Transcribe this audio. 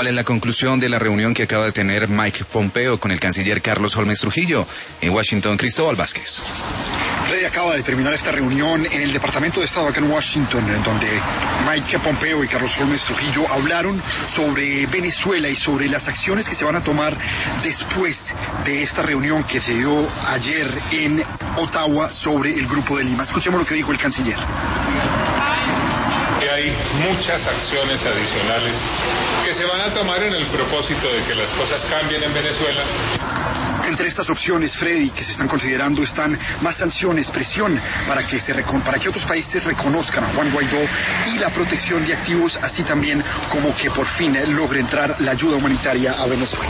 ¿Cuál es la conclusión de la reunión que acaba de tener Mike Pompeo con el canciller Carlos Holmes Trujillo? En Washington, Cristóbal Vázquez. Freddy, acaba de terminar esta reunión en el Departamento de Estado acá en Washington, donde Mike Pompeo y Carlos Holmes Trujillo hablaron sobre Venezuela y sobre las acciones que se van a tomar después de esta reunión que se dio ayer en Ottawa sobre el Grupo de Lima. Escuchemos lo que dijo el canciller. Hay muchas acciones adicionales que se van a tomar en el propósito de que las cosas cambien en Venezuela. Entre estas opciones, Freddy, que se están considerando están más sanciones, presión para que otros países reconozcan a Juan Guaidó y la protección de activos, así también como que por fin logre entrar la ayuda humanitaria a Venezuela.